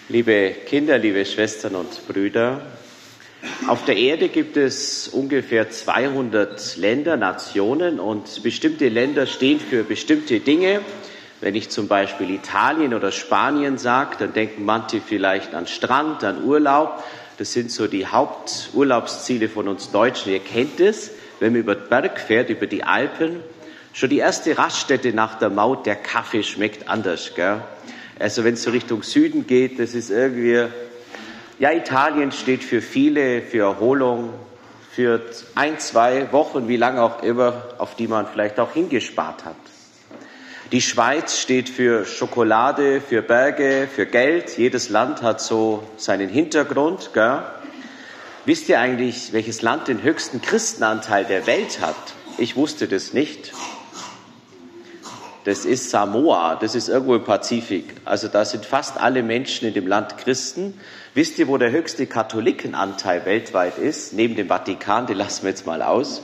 Liebe Kinder, liebe Schwestern und Brüder, auf der Erde gibt es ungefähr 200 Länder, Nationen und bestimmte Länder stehen für bestimmte Dinge. Wenn ich zum Beispiel Italien oder Spanien sage, dann denken manche vielleicht an Strand, an Urlaub. Das sind so die Haupturlaubsziele von uns Deutschen. Ihr kennt es, wenn man über den Berg fährt, über die Alpen. Schon die erste Raststätte nach der Maut, der Kaffee schmeckt anders, gell? Also wenn es so Richtung Süden geht, das ist irgendwie, ja, Italien steht für viele, für Erholung, für 1, 2 Wochen, wie lange auch immer, auf die man vielleicht auch hingespart hat. Die Schweiz steht für Schokolade, für Berge, für Geld. Jedes Land hat so seinen Hintergrund, gell? Wisst ihr eigentlich, welches Land den höchsten Christenanteil der Welt hat? Ich wusste das nicht. Das ist Samoa, das ist irgendwo im Pazifik. Also da sind fast alle Menschen in dem Land Christen. Wisst ihr, wo der höchste Katholikenanteil weltweit ist? Neben dem Vatikan, den lassen wir jetzt mal aus.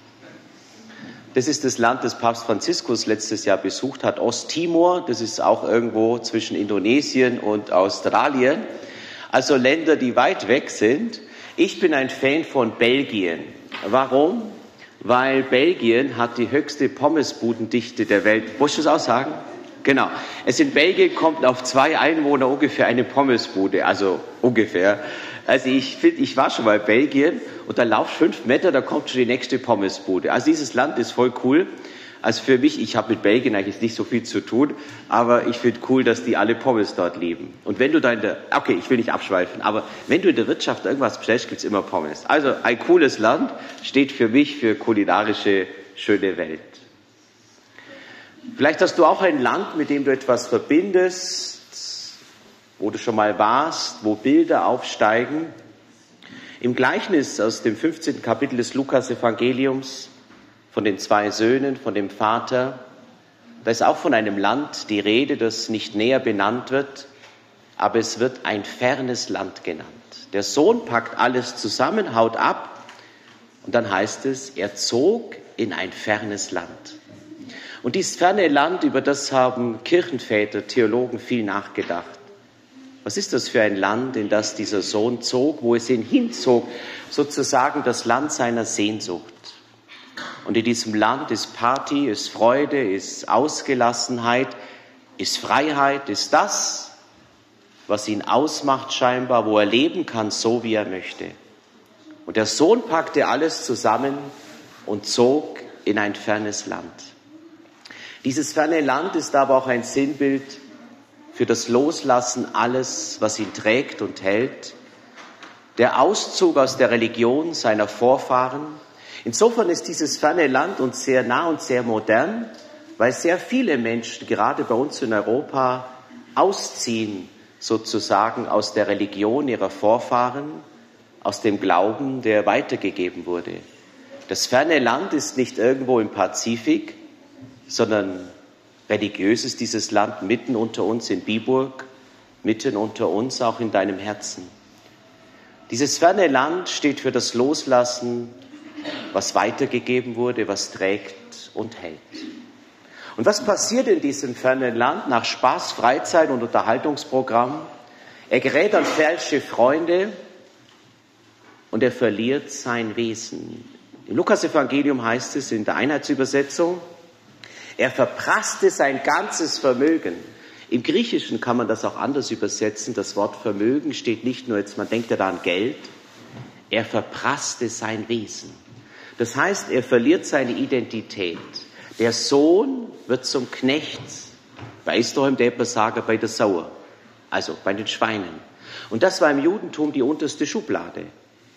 Das ist das Land, das Papst Franziskus letztes Jahr besucht hat, Osttimor. Das ist auch irgendwo zwischen Indonesien und Australien. Also Länder, die weit weg sind. Ich bin ein Fan von Belgien. Warum? Weil Belgien hat die höchste Pommesbudendichte der Welt. Muss ich das auch sagen? Genau. In Belgien kommt auf 2 Einwohner ungefähr eine Pommesbude, also ungefähr. Also ich war schon mal in Belgien und da laufst 5 Meter, da kommt schon die nächste Pommesbude. Also dieses Land ist voll cool. Also für mich, ich habe mit Belgien eigentlich nicht so viel zu tun, aber ich finde cool, dass die alle Pommes dort lieben. Und wenn du da okay, ich will nicht abschweifen, aber wenn du in der Wirtschaft irgendwas bestellst, gibt's immer Pommes. Also ein cooles Land steht für mich für kulinarische, schöne Welt. Vielleicht hast du auch ein Land, mit dem du etwas verbindest, wo du schon mal warst, wo Bilder aufsteigen. Im Gleichnis aus dem 15. Kapitel des Lukas-Evangeliums von den 2 Söhnen, von dem Vater, da ist auch von einem Land die Rede, das nicht näher benannt wird, aber es wird ein fernes Land genannt. Der Sohn packt alles zusammen, haut ab und dann heißt es, er zog in ein fernes Land. Und dieses ferne Land, über das haben Kirchenväter, Theologen viel nachgedacht. Was ist das für ein Land, in das dieser Sohn zog, wo es ihn hinzog, sozusagen das Land seiner Sehnsucht? Und in diesem Land ist Party, ist Freude, ist Ausgelassenheit, ist Freiheit, ist das, was ihn ausmacht scheinbar, wo er leben kann, so wie er möchte. Und der Sohn packte alles zusammen und zog in ein fernes Land. Dieses ferne Land ist aber auch ein Sinnbild für das Loslassen alles, was ihn trägt und hält. Der Auszug aus der Religion seiner Vorfahren. Insofern ist dieses ferne Land uns sehr nah und sehr modern, weil sehr viele Menschen, gerade bei uns in Europa, ausziehen sozusagen aus der Religion ihrer Vorfahren, aus dem Glauben, der weitergegeben wurde. Das ferne Land ist nicht irgendwo im Pazifik, sondern religiös ist dieses Land mitten unter uns in Biburg, mitten unter uns auch in deinem Herzen. Dieses ferne Land steht für das Loslassen, was weitergegeben wurde, was trägt und hält. Und was passiert in diesem fernen Land nach Spaß, Freizeit und Unterhaltungsprogramm? Er gerät an falsche Freunde und er verliert sein Wesen. Im Lukas-Evangelium heißt es in der Einheitsübersetzung, er verprasste sein ganzes Vermögen. Im Griechischen kann man das auch anders übersetzen. Das Wort Vermögen steht nicht nur jetzt, man denkt ja da an Geld. Er verprasste sein Wesen. Das heißt, er verliert seine Identität. Der Sohn wird zum Knecht. Bei Israel, der sagen, bei der Sauer. Also bei den Schweinen. Und das war im Judentum die unterste Schublade.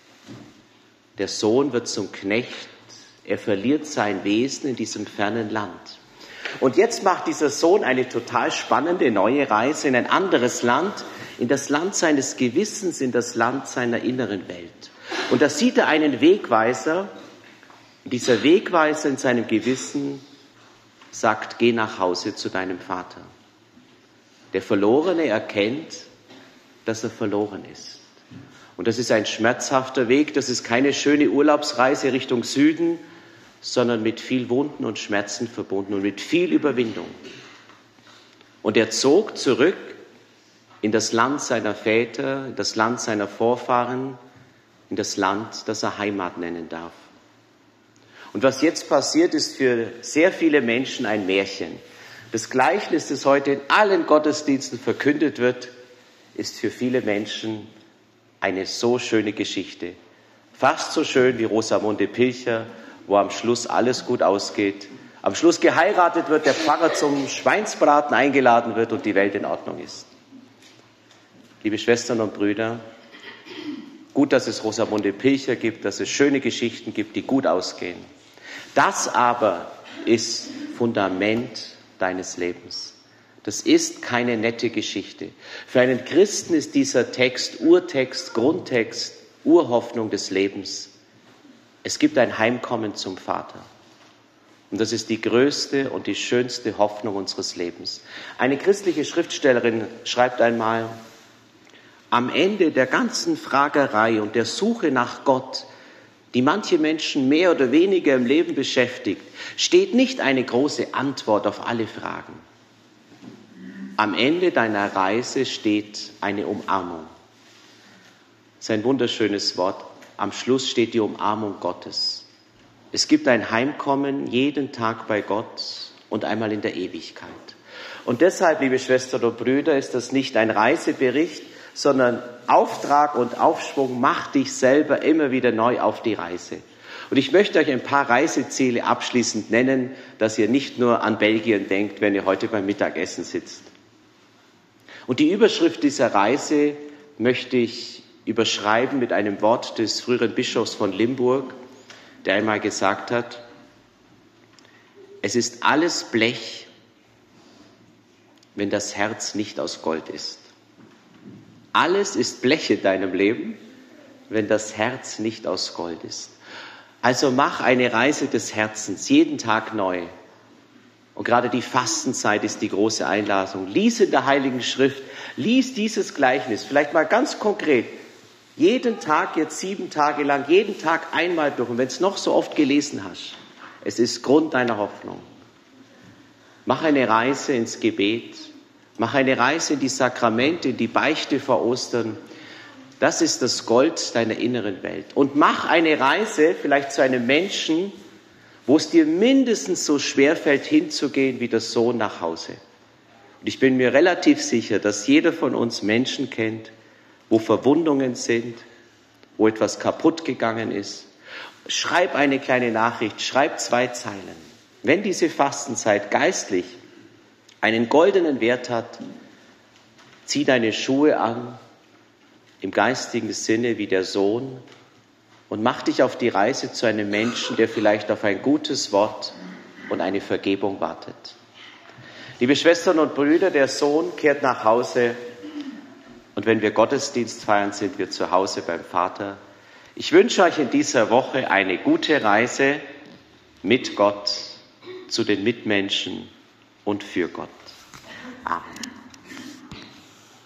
Der Sohn wird zum Knecht. Er verliert sein Wesen in diesem fernen Land. Und jetzt macht dieser Sohn eine total spannende neue Reise in ein anderes Land, in das Land seines Gewissens, in das Land seiner inneren Welt. Und da sieht er einen Wegweiser. Dieser Wegweiser in seinem Gewissen sagt, geh nach Hause zu deinem Vater. Der Verlorene erkennt, dass er verloren ist. Und das ist ein schmerzhafter Weg, das ist keine schöne Urlaubsreise Richtung Süden, sondern mit viel Wunden und Schmerzen verbunden und mit viel Überwindung. Und er zog zurück in das Land seiner Väter, in das Land seiner Vorfahren, in das Land, das er Heimat nennen darf. Und was jetzt passiert, ist für sehr viele Menschen ein Märchen. Das Gleichnis, das heute in allen Gottesdiensten verkündet wird, ist für viele Menschen eine so schöne Geschichte. Fast so schön wie Rosamunde Pilcher, wo am Schluss alles gut ausgeht. Am Schluss geheiratet wird, der Pfarrer zum Schweinsbraten eingeladen wird und die Welt in Ordnung ist. Liebe Schwestern und Brüder, gut, dass es Rosamunde Pilcher gibt, dass es schöne Geschichten gibt, die gut ausgehen. Das aber ist Fundament deines Lebens. Das ist keine nette Geschichte. Für einen Christen ist dieser Text Urtext, Grundtext, Urhoffnung des Lebens. Es gibt ein Heimkommen zum Vater. Und das ist die größte und die schönste Hoffnung unseres Lebens. Eine christliche Schriftstellerin schreibt einmal, am Ende der ganzen Fragerei und der Suche nach Gott, die manche Menschen mehr oder weniger im Leben beschäftigt, steht nicht eine große Antwort auf alle Fragen. Am Ende deiner Reise steht eine Umarmung. Das ist ein wunderschönes Wort. Am Schluss steht die Umarmung Gottes. Es gibt ein Heimkommen jeden Tag bei Gott und einmal in der Ewigkeit. Und deshalb, liebe Schwestern und Brüder, ist das nicht ein Reisebericht, sondern Auftrag und Aufschwung, mach dich selber immer wieder neu auf die Reise. Und ich möchte euch ein paar Reiseziele abschließend nennen, dass ihr nicht nur an Belgien denkt, wenn ihr heute beim Mittagessen sitzt. Und die Überschrift dieser Reise möchte ich überschreiben mit einem Wort des früheren Bischofs von Limburg, der einmal gesagt hat, es ist alles Blech, wenn das Herz nicht aus Gold ist. Alles ist Blech in deinem Leben, wenn das Herz nicht aus Gold ist. Also mach eine Reise des Herzens, jeden Tag neu. Und gerade die Fastenzeit ist die große Einladung. Lies in der Heiligen Schrift, lies dieses Gleichnis, vielleicht mal ganz konkret, jeden Tag jetzt 7 Tage lang, jeden Tag einmal durch. Und wenn es noch so oft gelesen hast, es ist Grund deiner Hoffnung. Mach eine Reise ins Gebet, mach eine Reise in die Sakramente, in die Beichte vor Ostern. Das ist das Gold deiner inneren Welt. Und mach eine Reise vielleicht zu einem Menschen, wo es dir mindestens so schwer fällt, hinzugehen wie der Sohn nach Hause. Und ich bin mir relativ sicher, dass jeder von uns Menschen kennt, wo Verwundungen sind, wo etwas kaputt gegangen ist. Schreib eine kleine Nachricht, schreib 2 Zeilen. Wenn diese Fastenzeit geistlich einen goldenen Wert hat, zieh deine Schuhe an, im geistigen Sinne wie der Sohn, und mach dich auf die Reise zu einem Menschen, der vielleicht auf ein gutes Wort und eine Vergebung wartet. Liebe Schwestern und Brüder, der Sohn kehrt nach Hause, und wenn wir Gottesdienst feiern, sind wir zu Hause beim Vater. Ich wünsche euch in dieser Woche eine gute Reise mit Gott, zu den Mitmenschen und für Gott. Amen.